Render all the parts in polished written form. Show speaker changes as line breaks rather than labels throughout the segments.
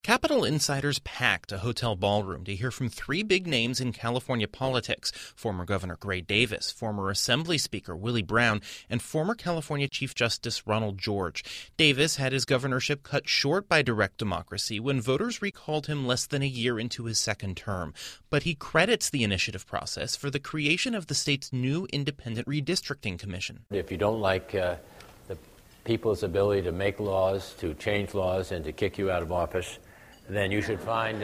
Capitol insiders packed a hotel ballroom to hear from three big names in California politics: former Governor Gray Davis, former Assembly Speaker Willie Brown, and former California Chief Justice Ronald George. Davis had his governorship cut short by direct democracy when voters recalled him less than a year into his second term. But he credits the initiative process for the creation of the state's new independent redistricting commission.
If you don't like the people's ability to make laws, to change laws, and to kick you out of office, then you should find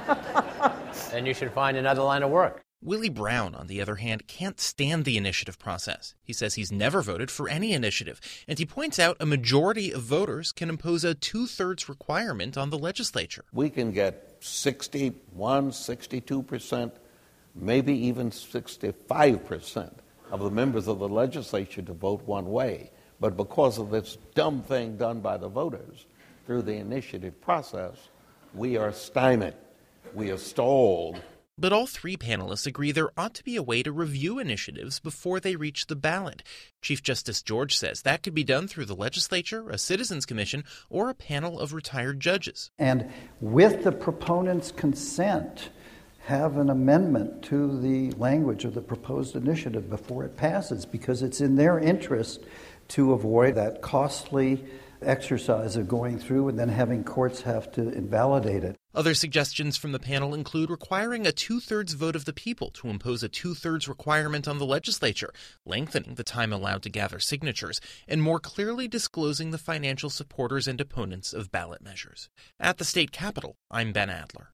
another line of work.
Willie Brown, on the other hand, can't stand the initiative process. He says he's never voted for any initiative, and he points out a majority of voters can impose a two-thirds requirement on the legislature.
We can get 61, 62%, maybe even 65% of the members of the legislature to vote one way. But because of this dumb thing done by the voters through the initiative process, we are stymied. We are stalled.
But all three panelists agree there ought to be a way to review initiatives before they reach the ballot. Chief Justice George says that could be done through the legislature, a citizens commission, or a panel of retired judges.
And with the proponent's consent, have an amendment to the language of the proposed initiative before it passes, because it's in their interest to avoid that costly exercise of going through and then having courts have to invalidate it.
Other suggestions from the panel include requiring a two-thirds vote of the people to impose a two-thirds requirement on the legislature, lengthening the time allowed to gather signatures, and more clearly disclosing the financial supporters and opponents of ballot measures. At the state capitol, I'm Ben Adler.